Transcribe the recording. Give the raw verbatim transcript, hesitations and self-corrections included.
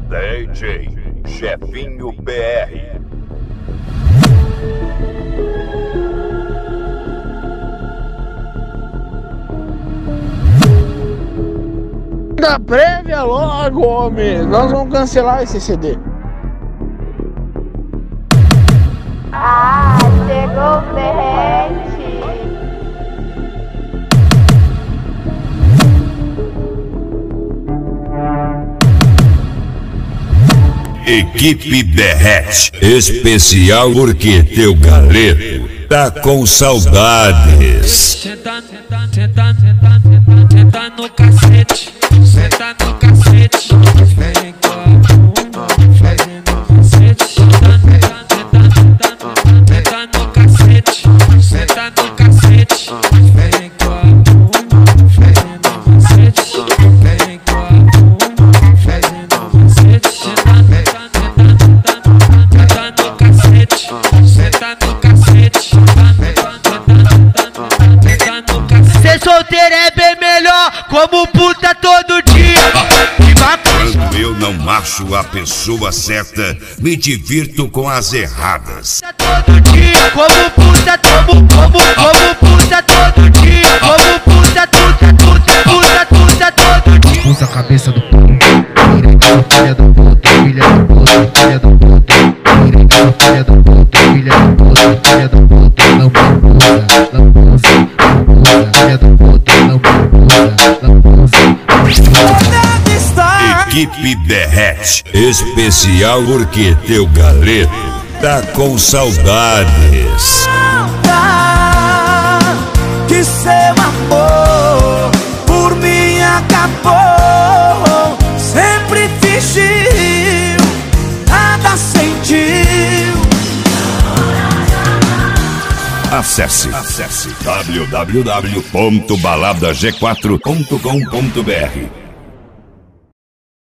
D J Jefinho B R. Da prévia logo, homem! Nós vamos cancelar esse C D. Ah, chegou o Berrete. Equipe Berrete, especial porque teu galeto tá com saudades. Senta, senta, senta, senta, senta, senta no cacete, senta no cacete, vem com a bunda, fazendo cacete, senta, senta, senta, senta, senta no cacete, senta no cacete, vem com a bunda, fazendo cacete, vem com a bunda, fazendo cacete, senta, senta, senta, senta no cacete, senta no cacete, ser solteiro é bem melhor, como puta todo dia. Quando eu não acho a pessoa certa, me divirto com as erradas. Todo dia, como puta, como, como, como puta todo dia. Como puta, puta, puta, puta, puta todo dia. Usa a cabeça do puto, piranha, filha do puto, filha do puto, filha do puto, piranha, filha do puto, filha do puto, filha do puto, lambuza, lambuza, lambuza, filha do puto, lambuza, lambuza. Equipe Berrete, especial porque teu galeto tá com saudades. Que seu amor por mim acabou. Sempre fingiu, nada sentiu. Acesse, acesse w w w ponto balada g quatro ponto com ponto b r.